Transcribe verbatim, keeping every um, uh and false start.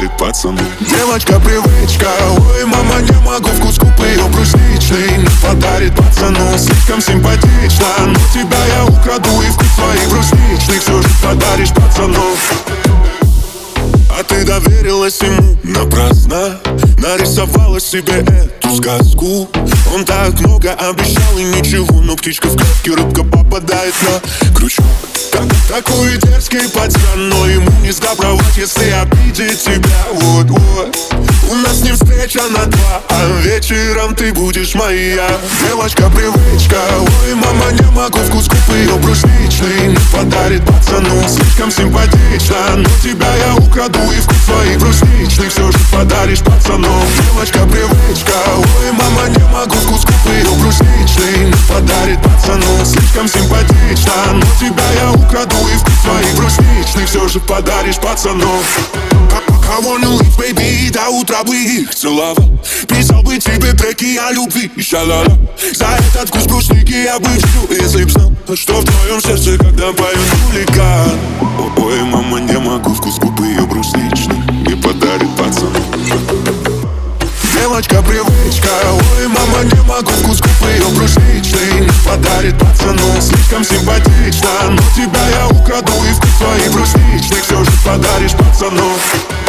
подарит пацану. Девочка привычка, ой, мама, не могу, вкус губ ее брусничный не подарит пацану. Слишком симпатично, но тебя я украду, и вкус твоих брусничных все же подаришь пацану. А ты доверилась ему напрасно, нарисовала себе эту сказку. Он так много обещал и ничего, но птичка в клетке, рыбка попадает на крючок. Так, такой дерзкий пацан, но ему не сдобровать, если обидит тебя. Вот-вот, у нас не встреча на два, а вечером ты будешь моя. Девочка привычка, ой, мама, не могу, вкус губ ее брусничный не подарит пацану. Слишком симпатично, но тебя я украду, и вкус твоих брусничных все же подаришь пацану. Девочка привычка, ой, мама, не могу, вкус губ ее брусничный не подарит пацану. Слишком симпатично, но тебя я украду, и вкус твоих брусничных все же подаришь пацану. I wanna live, baby, до утра бы их целовал, писал бы тебе треки о любви и шалала. За этот вкус брусники я бы жил, если б знал, что в твоем сердце, когда поет хулиган. Ой, мама, не могу, вкус губ ее брусничный не подарит пацану. Девочка привычка, ой, мама, не могу, вкус губ ее брусничный не подарит пацану. Слишком симпатично, но тебя я украду, и вкус твоих брусничных все же подаришь пацану.